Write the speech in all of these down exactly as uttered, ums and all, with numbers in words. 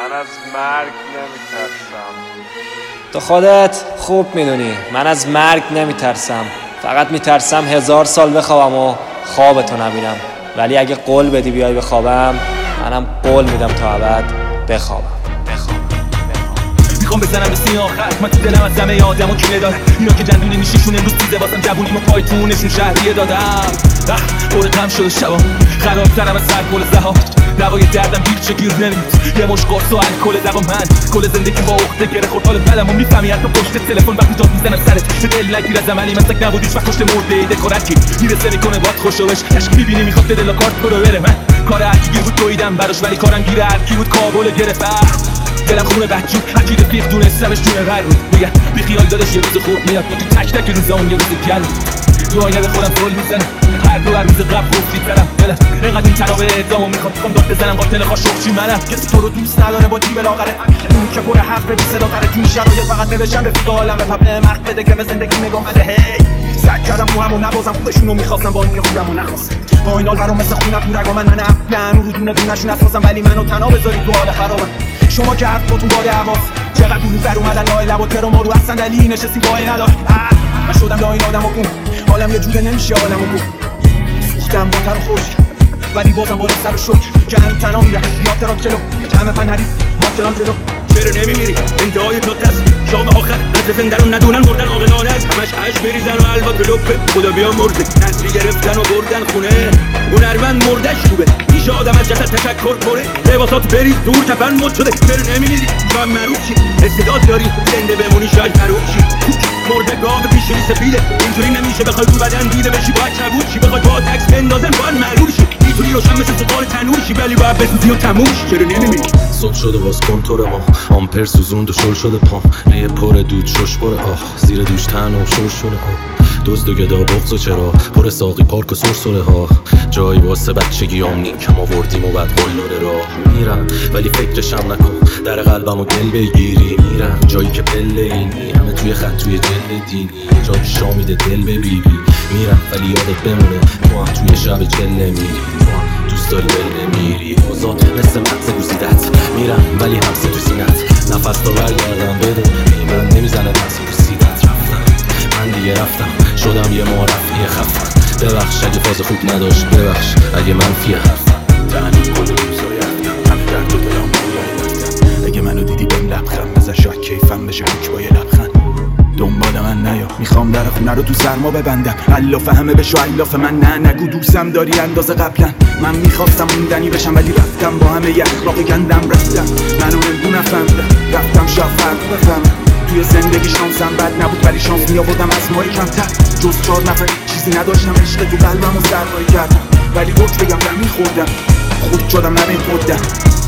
من از مرگ نمیترسم. تو خودت خوب میدونی من از مرگ نمیترسم، فقط میترسم هزار سال بخوابم و خوابتو نبینم. ولی اگه قول بدی بیای بخوابم، منم قول میدم تا ابد بخوابم. میخوام بزنم به سیاه خط، من تو دلم از همه آدم و کینه دارم. اینا که جندونی میشیشون امروز دیده واسم جوونیم و پایتونشون شهریه دادم. پر غم شده شبام خرابترم از سر گل زهار. دوای دردم هیچ گیر نمیاد، یه مش قرص و الکل دوا. من کل زندگی با عقده گره خورد، حال بدم و میفهمی حتی پشت تلفن وقتی جات میزنم سرت. به دل نگیر از عملی مسک نبود هیچ وقت کشت مرده دکورتی میرسه میکنه باد خوشوش عشق میبینی میخواد دل کارت برو بره. من کار هرکی گیر بود دویدم براش، ولی کارم گیر هرکی بود کابل گرفت. دلم خونه بچون اکید فیق دونستمش دونه غیر بود. میگه بی خیال دادش یه روز خوب میاد، تو تک تک روزام یه روز گل تو آینه به خودم فول میزنم. هر دو هر روز قبل گفتی برم دلم اینقدر این تنابه ادامو میخواد بکن داد بزنم قاتل خاشخچی منم. کسی تو رو دوست نداره با جیب لاغره، اون که پر حرف بی صدا تره. تو این شرایط فقط نوشتم رفیق عالم به مرد بده که به زندگی نگاه بده. هی سعی کردم رو همو نبازم، خودشونو میخواستم با این خودمو نخواستم. با این حال برام مثل خونم تو رگا من من افکن رو دونه دونشون اساسم، ولی منو تنها بذارید تو حال خرابم. شما که حرف باتون باده حواس چقدر دور بر اومدن لای لب و ترو ما رو از صندلی نشستی وای ندار. من شدم لای این آدم و کن حالم یه جوره نمیشه حالم و کن. سوختم با تر و خوش ولی بازم بالا سر و شک که هنو تنها میره یاد ترام جلو همه پنهری ماترام جلو. چرا نمیمیری انتهای تا دست شام آخر از زندن رو ندونن مردن آقلانه است. همش عشق بریزن و البته لپه خدا بیا مرده نسلی گرفتن و بردن خونه. هنرمند مردش خوبه میشه آدم از جسد تشکر کنه. لباسات بریز دور کفن مد شده. چرا نمیمیری شاید مروشی استعداد داری زنده بمونی شاید مروشی. مرده گاو پیشونی سفیده اینطوری نمیشه بخوای تو بدن دیده بشی باید چبود شی. بخوای با تکس بندازن باید مرور شی. اینطوری روشن مثل سوال تنور شی ولی باید بسوزی و تموم شی. چرا نمیمیری صبح شده باز کنتور ما آمپر سوزوند و شل شده پام. ریه پر دود شش بره آخ زیر دوش تن و شش شده آخ. دزد و گدا بغض و چرا پر ساقی پارک و سرسره ها. جایی واسه بچگی آمنین کم آوردیم و بعد قلاره راه میرم ولی فکرشم نکن. در قلبم و دل بگیری میرم جایی که پله اینی همه توی خط توی جلد دینی. جایی شامیده دل ببیبی میرم ولی یادت بمونه تو هم توی شب جله میری. تو هم دوست داری بل نمیری آزاد مثل مغز گوزیدت میرم ولی همسه تو سینت. نفس تا برگردم بدون من نمیزنه دست تو سیدت. رفتم من دیگه رفتم شدم یه معرفی خفن. ببخش اگه فاز خوب نداشت، ببخش اگه منفی حرفم. تنها کل روزای رفتم همه درد و دلم بویای رفتم. اگه منو دیدی بهم لبخند بزن شاید کیفم بشه حک با یه لبخند. دنبال من نیا میخوام در خونه رو تو سرما ببندم. الاف همه بشو الاف من نه نگو دوستم داری اندازه قبلا. من میخواستم موندنی بشم ولی رفتم با همه ی اخلاق گندم. رفتم منو نگو نفهمیدم رفتم شاید فرق بفهمم. توی زندگی شانسم بد نبود ولی شانس میآوردم از مایی کمتر. جز چهار نفر چیزی نداشتم عشق تو قلبم و سرمایه کردم. ولی گفت بگم من میخوردم خود شدم نمین خودم.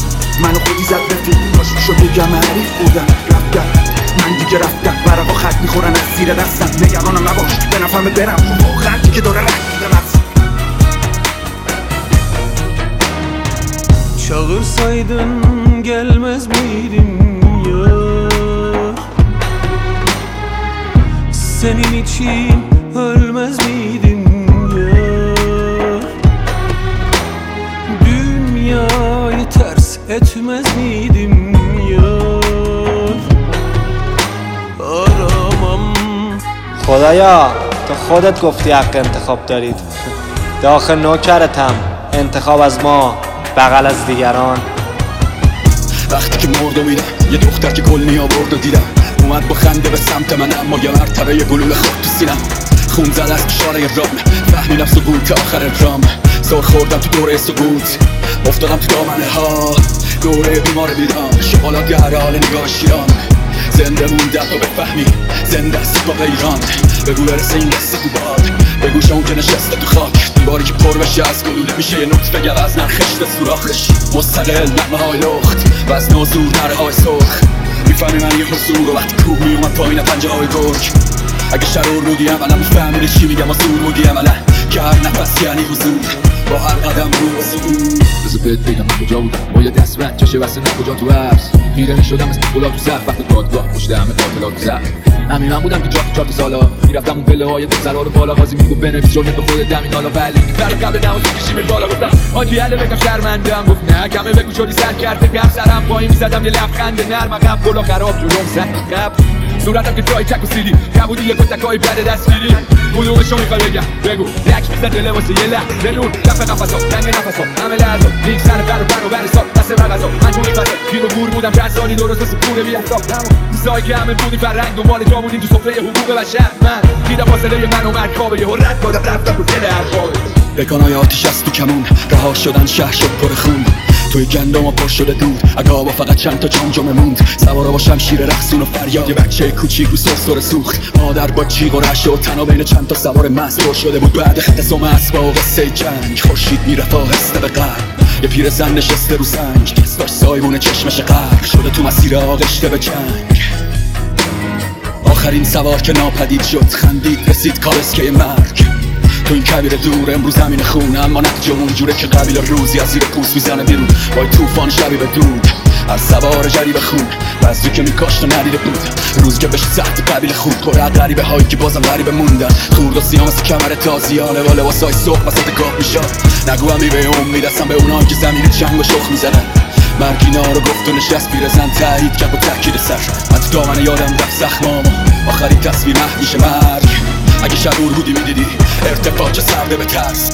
منو خودی زد رفیق باش شد بگم حریف بودم. رفتم من دیگه رفتم برقا خط میخورن از زیر دستم. نگرانم نباش به نفهمه برم واقعا که داره رد میدم از Çağırsaydın gelmez miydim yar? Senin için ölmez miydim yar? Dünyayı ters etmez miydim yar? Aramam. خدایا تو خودت گفتی حق انتخاب دارید. داخل نوکرتم انتخاب از ما بغل از دیگران. وقتی که مرد و میدم یه دختر که گل نیاورد و دیدم اومد با خنده به سمت من اما یه مرتبه یه گلوله خورد تو سینم. خون زد از کشاره رام فهمیدم سقوط آخر رام. زور خوردم تو دوره سقوط افتادم تو دامنه ها. دوره بیمار بیدم شغالات گهره حال نگاه شیران. زنده موندم تو بفهمی زنده است با غیران. بگو برسه این دسته تو باد بگوش اون که نشسته تو خاک. دیواری که پر بشه از گلوله میشه یه نطفه گوز نخشت سوراخش. مستقل نغمه های لخت و از نازور نره های سرخ. میفهمی من یه حضور و وقتی کوه میومد پایین پنجه های گرگ. اگه شرور بودی عملا میفهمیده چی میگم و زور بودی عملا که هر نفس یعنی حضور. با هر قدم رو بسید. بذار بهت بگم من کجا بودم با یه دست رد کشه واسه نه کجا تو حبس خیره میشدم مثل گلا تو زخم وقت دادگاه پشت همه قاتلات تو زخم. همین من بودم که جا تو چهار سالا میرفتم اون پله های دو سرا رو بالا قاضی میگو بنویس جرمت به خودت دمین حالا ولی برای قبل نماز کشیم بالا گفتم آجی هله بگم شرمندم گفت نه کمه بگو شدی سر کرده گم سرم پایین میزدم یه لبخند نرم عقب گلا خراب جلوم زد قبل صورتم که جای چک و سیدی کبودی یه کتکای بد دستگیری کدومشو میخوای بگم بگو لک میزد دل واسه یه لحظه نور دفع نفسا تنگ نفسا همه لحظا لیک سر بر و بر و بر سال دست مغزا من تو میفته گیر و گور بودم چند سالی درست واسه پول بی حساب روزایی که همه بودی فرنگ دنبال جا بودیم تو سفره حقوق بشر من دیدم فاصله من و مرکابه یهو رد دادم رفتم رو دل اربابه بکانای آتیش از تو کمون رها شدن شهر شد پر خون توی گندم و پر شده دود اگه فقط چند تا جام جامه موند سوارا با شمشیر رقصون و فریاد یه بچه کوچیک رو سرسره سوخت مادر با جیغ و رعشه و تنها بین چند تا سوار مست پر شده بود بعد خط سم اسبا و قصه جنگ خورشید میرفت آهسته به غرب یه پیرزن نشسته رو سنگ کس داشت سایبون چشمش غرق شده تو مسیر آغشته به جنگ. آخرین سوار که ناپدید شد خندید رسید کالسکه مرگ تو این کبیر دور امروز زمین خونه اما نتیجه اونجوره که قبیل روزی از زیر پوست میزنه بیرون با توفان شبی به دود از سوار جریب خون بزدی که میکاشت و ندیده بود روز که بهش سخت قبیل خود کره غریبه هایی که بازم غریبه موندن خورد و سیام از کمر تازیانه و لباسای صبح وسط گاه میشد نگو همی به امید هستم به اونان که زمین جنگ و شخ میزنن مرگینا رو گفت و نشست پیرزن تایید کرد با تاکید سر من تو دامن یادم رفت زخمامو آخرین تصویر میشه مرگ اگه شعور بودی میدیدی ارتفاع سرده به ترس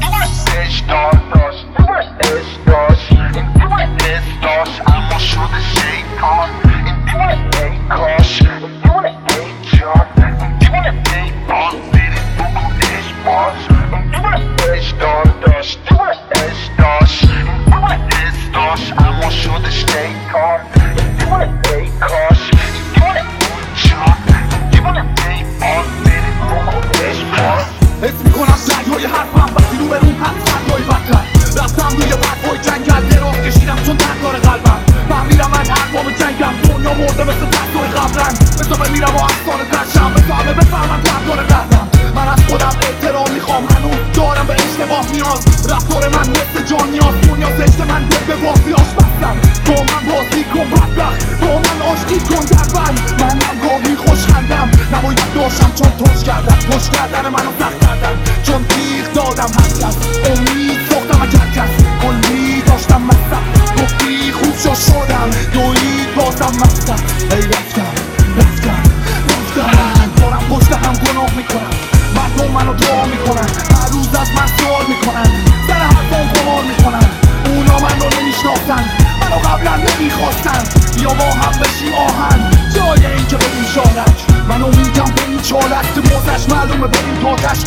اما شده شیطان این دیوانه ای کاش این دیوانه ای جان این دیوانه ای باز برید بکنش باز این دیوانه ایش دار داشت دیوانه ایش داشت این دیوانه ایش داشت اما شده شیطان این دیوانه ای کاش این دیوانه ای جان این دیوانه ای باز برید بکنش باز حس میکنم سنگهای حرفم وقتی رو به روم هست سنگهای بدتر رفتم روی برفای جنگل دراز کشیدم چون تنگار قلبم فهمیدم من ارباب جنگم دنیا مرده مثل تنگار قبرن مثل میرم و افسانه ترشم مثل همه بفهمم تنگار قهرم من از خودم احترام میخوام هنوز دارم به اشتباه نیاز رفتار من مثل جان نیاز دنیا زشت من دل به بازی آش بستم با من بازی کن بدبخت با من آشتی کن در بند منم گاهی خوشخندم نباید داشتم چون توش کردم توش کردن منو سخت کردم چون تیغ دادم هر کس امید ساختم اگر کس کلی داشتم مستم گفتی خوب شد شدم دوید بازم مستم ای رفتم رفتم رفتم دارم پشت هم گناه میکنم مردم منو دعا میکنن هر روز از من سوال میکنن سر حرفام قمار میکنن اونا من رو نمیشناختن منو قبلا نمیخواستن بیا با هم بشیم آهن جای این که بریم شارک منو میگم به این چالک تو موزش معلومه بریم تاتش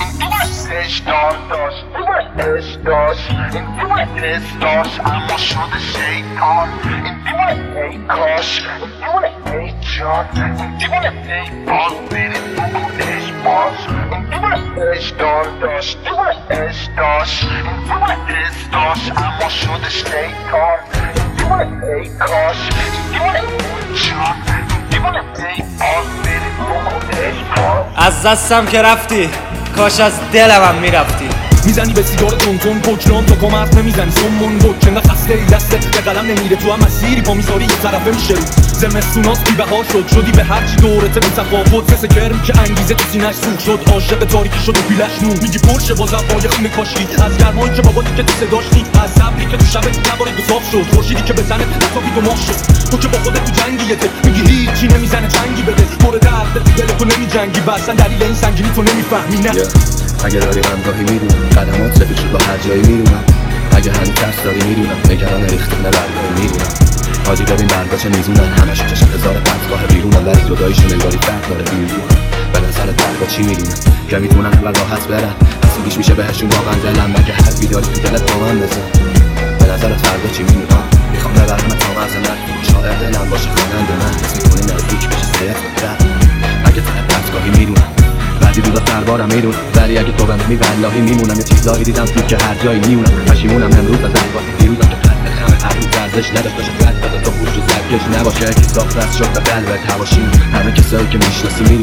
ایش دار داشت دیوانه ایش داشت این دیوانه ایش داشت اما شده شیطان این دیوانه ای کاش این دیوانه ای جان این دیوانه ای باز برید بکنش باز این دیوانه ایش دار داشت دیوانه ایش داشت این دیوانه ایش داشت اما شده شیطان این دیوانه ای کاش این دیوانه ای جان این دیوانه ای باز برید بکنش باز از دستم که رفتی کاش از دلم هم میرفتی میزنی به سیگار تونتون بجران تا کمرت نمیزنی سمون بج انقدر خسته ای دسته به قلم نمیره تو هم مسیری پا میذاری یه طرفه میشه رو زمستوناس بی بهار شد شدی به هرچی دورته به تفاوت مثل کرم که انگیزه تو سینه‌اش سوخ شد عاشق تاریکی شد و پیلش نور میگی پرشه با زبای خونه کاشکی از گرمایی که بابا که تو صداش نی از صبری که تو شبت نبارید و صاف شد خورشیدی که بزنه نتابید و ماه شد تو که با خودت تو جنگیته میگی هیچی نمیزنه جنگی بده مورد درد دل تو نمیجنگی اصلا دلیل این سنگینی تو نمیفهمی نه اگه داری همراهی میدونم قدمات سفید شد با هر جایی میدونم اگه هنوز ترس داری میدونم نگران ریختن برگاهی میدونم حاجی ببین برگاه چه میزونن همشون چشم هزار بدگاه بیرونم ولی جداییشون انگاری فرق داره بیرونم به نظر برگاه چی میدونم که میتونن اول راحت برن اصیلیش میشه بهشون واقعا دلم مگه هر بیداری تو دلت با من بزن به نظرت فردا چی میدونم میخوام ببرم تا مرز مرگ شاعر دلم باشه خواننده من حس میکنی نزدیک بشه صرف اگه طرف دستگاهی میدونم بعدی روزا سربارم میدونم ولی اگه تو بمونی واللهی میمونم یه چیزایی دیدم تو که هر جایی میمونم پشیمونم امروز از انگاهی دیروزم که قلب خمه هر روز ارزش نداشت باشه قلب بده تو خوش و سرکش نباشه که ساخت دست شد به قلبت هواشیم همه کسایی که میشناسی میدونن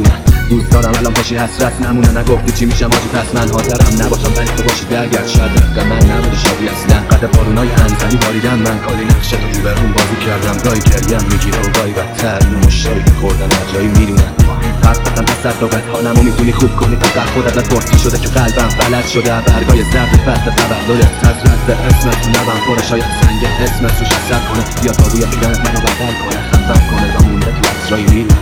دوست دارم الان پاشی حسرت نمونه نگفتی چی میشم آجی پس من حاضرم نباشم ولی تو باشی درگرد شاید رفتم من نبوده شادی اصلا قد بارونای انزلی باریدم من کاری نقشه تو رو برون بازی کردم گاهی گریم میگیره و گاهی بدتر اینو مشتری خوردن اجایی میدونن حرف بزن تصدقت حالمو میتونی خوب کنی فقط خودت از بارتی شده که قلبم فلج شده برگای زرد فصل تولدت از رد اسمت نبم پره شاید سنگ اسمت روش اثر کنه یا تابوی پیرنت منو بدل کنه خفم کنه و مونده تو اجایی میدونن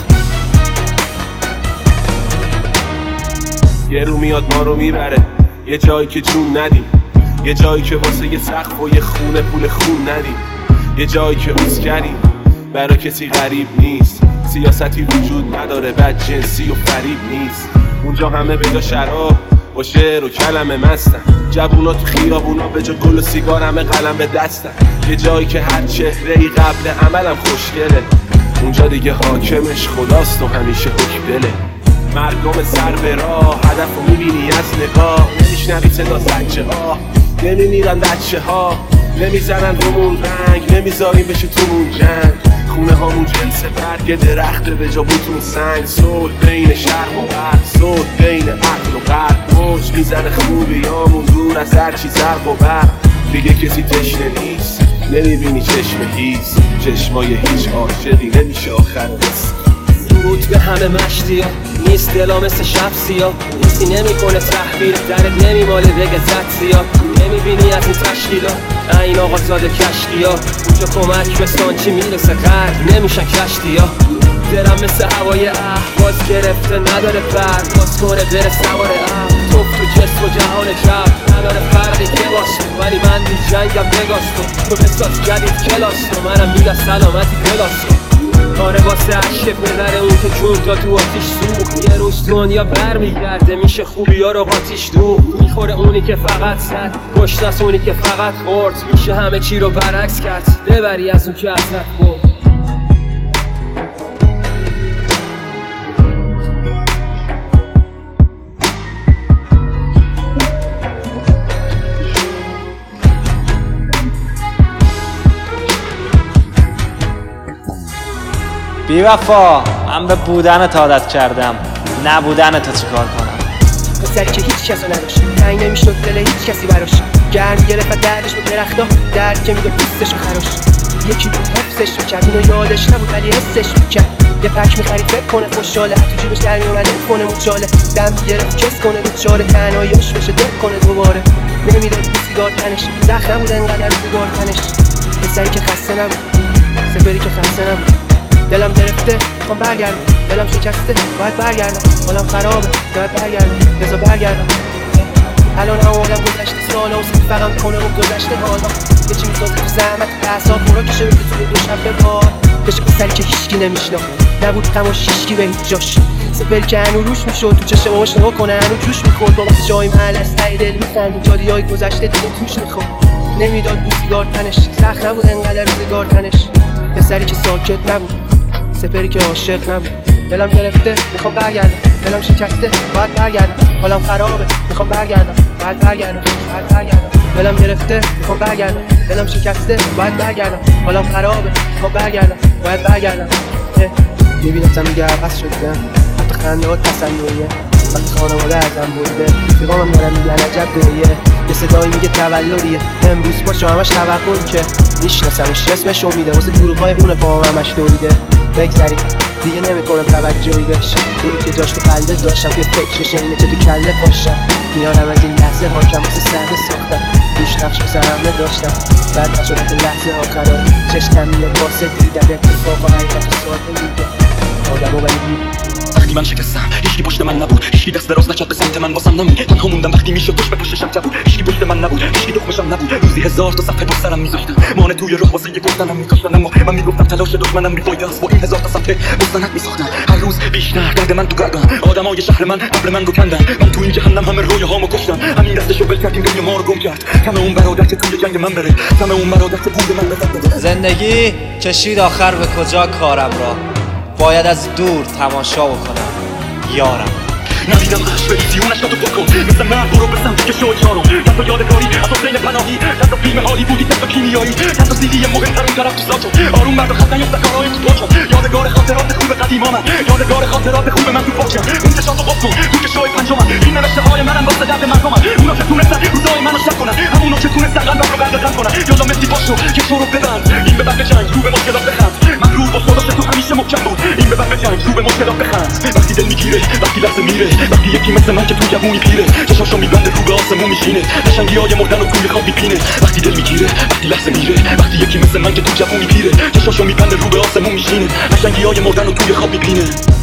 یه رو میاد ما رو میبره یه جایی که جون ندیم یه جایی که واسه یه سقف و یه خونه پول خون ندیم یه جایی که اسکریم برای کسی غریب نیست سیاستی وجود نداره بد جنسی و فریب نیست اونجا همه بجا شراب با شعر و کلمه مستن جوونا تو خیابونا به جا گل و سیگار همه قلم به دستن یه جایی که هر چهره‌ای قبل عملم خوشگله اونجا دیگه حاکمش خداست و همیشه حکم دله مردم سر به راه هدف رو میبینی از نگاه نمیشنوی صدا زنچه ها نمیمیرن بچه ها نمیزنن رومون رنگ نمیذاریم بشه تومون جنگ خونه هامون جنس برگ درخته به جا بوتون سنگ صلح بین شرق و غرب صلح بین عقل و قلب موج میزنه خوبیامون دور از هر چی زرق و برق دیگه کسی تشنه نیست نمیبینی چشم هیز چشمای هیچ عاشقی نمیشه آخر نیست درود به همه مشتی ها نیست دلا مثل شب سیاه نیستی نمی کنه تحبیر درت نمی ماله بگه زد سیاه نمی بینی از این تشکیلا این آقا زاده کشتی ها اونجا کمک به سانچی میرسه قرد نمیشن کشتی ها دلم مثل هوای احواز گرفته نداره بر باز کنه بره سوار احواز توف تو جسم و جهان جب نداره فرقی که باست ولی من بی جنگم بگاست تو بساز جدید کلاس تو منم میگه سلامتی کلاس آره واسه عشق پدر اون که جون تا تو آتیش سوخت یه روز دنیا برمیگرده میشه خوبی ها رو قاتیش دو میخوره اونی که فقط زد پشت از اونی که فقط خورد میشه همه چی رو برعکس کرد ببری از اون که ازت برد بی وفا من به بودنت عادت کردم نبودنت تا چیکار کنم پسری که هیچ کسو نداشت تنگ نمیشد دل هیچ کسی براش گرم گرفت و دردش به درختا درد که میگه پوستش و خراش یکی بود حفظش میکرد اینو یادش نبود ولی حسش میکرد یه پک میخرید فکر کنه خوشحاله تو جیبش در میومده کنه موچاله دم گرفت کس کنه رو چاله تنهاییش بشه دل کنه دوباره نمیداد بی سیگار تنش زخ نبود انقدر سیگار تنش پسری که خسته نبود سپری که خسته نبود دلم گرفته میخوام برگردم دلم شکسته باید برگردم حالم خرابه باید برگردم بذار برگردم الان هم آدم گذشته سالا و فقط کنه و گذشته حالا یه چی میسازه تو زحمت احساب برا کشه بگه توی دو شب به بار کشه پسری که هیچکی نمیشناخت نبود غم و شیشکی به هیچ جاش سپل که هنو روش میشد تو چشم آش نگاه کنه هنو جوش میخورد با وقت جای محل از تایی دل میخند جادی های گذشته دیگه توش میخورد نمیداد بود سیگار تنش سخت نبود انقدر سیگار تنش پسری که ساکت نبود سپری که عاشق نبود دلم گرفته میخوام برگردم دلم شکسته باید برگردم حالم خرابه میخوام برگردم باید برگردم باید برگردم دلم گرفته میخوام برگردم دلم شکسته باید برگردم حالم خرابه میخوام برگردم باید برگردم میبینم میگه عوض شدم حتی خنده ها تسلیه وقتی خانواده ازم برده پیغامم دارم میگن عجب گریه یه صدایی میگه تولدیه امروز باشه همش توقع که میشناسمش اسمش امیده واسه دروغ‌های اون پاهم همش دوریده بگذاریم دیگه نمیکنم توجهی بهش اونی که جاش تو قلبه داشتم که فکرش اینه چه تو کله پاشم میارم از این لحظه حاکم واسه سرده ساختم دوش نقش واسه همه داشتم بعد نشدم تو لحظه آخران چشکم میاد واسه دیدم اتفاق و حقیقت و ساده میگه آدم و ولی وقتی من شکستم هیچکی پشت من نبود هیچکی دست دراز نکرد به سمت من واسم نمون تنها موندم وقتی میشد پشت به پشتشم جبود هیچکی پشت من نبود هیچکی دخمشم نبود روزی هزار تا صفحه پشت سرم میذاشتم مانع توی راه واسه یه گفتنم میکاشتن اما من میگفتم تلاش دشمنم بیفایده است با این هزار تا صفحه مستند میساختم هر روز بیشتر درد من تو گردم آدمای شهر من قبل من رو کندن من تو این جهنم همه رویاهامو کشتم همین دستشو ول کردیم روی ما رو گم کرد کم اون برادر که توی جنگ من بره کم اون برادر که بود من بزنه زندگی کشید آخر به کجا کارم را باید از دور تماشا بکنم یارم ندیدم عشق بریزی اونش تو بکن مثل مرد برو به سمتی که شد یارم چند تا یادگاری از حسین پناهی چند تا فیلم هالیوودی چند تا کیمیایی چند تا سیدی مهمتر اون طرف تو ساکن آروم مرد و خط نیفته کارهای تو پاچم یادگار خاطرات خوب قدیما من یادگار خاطرات خوب من تو پاچم اون که تونستن قلبم رو غرق کنن یالا مسی باشو که تو رو ببند این به بعد جنگ رو به مشکلات بخند من رو با خدا تو همیشه محکم بود این به بعد جنگ رو به مشکلات بخند وقتی دل میگیره وقتی لحظه میره وقتی یکی مثل من که تو جوونی پیره چشاشو میبنده رو به آسمون میشینه قشنگیای مردن و توی خواب میپینه وقتی دل میگیره وقتی لحظه میره وقتی یکی مثل من که تو جوونی پیره چشاشو میبنده رو به آسمون میشینه قشنگیای مردن و توی خواب میپینه